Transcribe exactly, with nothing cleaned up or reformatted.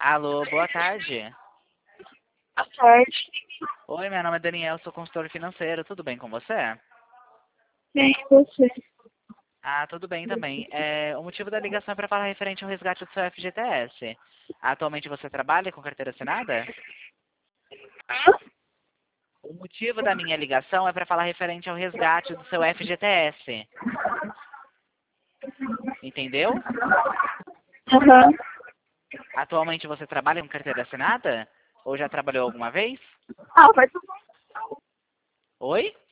Alô, boa tarde. Boa tarde. Oi, meu nome é Daniel, sou consultor financeiro. Tudo bem com você? Bem, e você? Ah, tudo bem também. É, o motivo da ligação é para falar referente ao resgate do seu F G T S. Atualmente você trabalha com carteira assinada? Hã? O motivo da minha ligação é para falar referente ao resgate do seu F G T S. Entendeu? Aham. Atualmente você trabalha com carteira assinada? Ou já trabalhou alguma vez? Ah, vai tudo. Oi?